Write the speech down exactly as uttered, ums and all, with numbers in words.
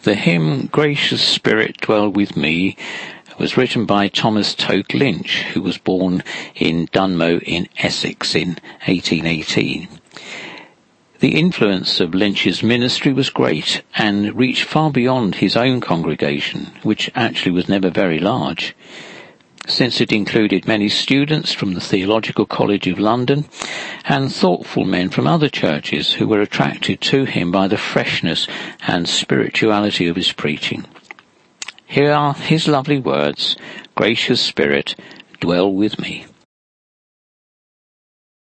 The hymn "Gracious Spirit Dwell With Me" was written by Thomas Toke Lynch, who was born in Dunmow in Essex in eighteen eighteen. The influence of Lynch's ministry was great and reached far beyond his own congregation, which actually was never very large, since it included many students from the Theological College of London and thoughtful men from other churches who were attracted to him by the freshness and spirituality of his preaching. Here are his lovely words, "Gracious Spirit, dwell with me."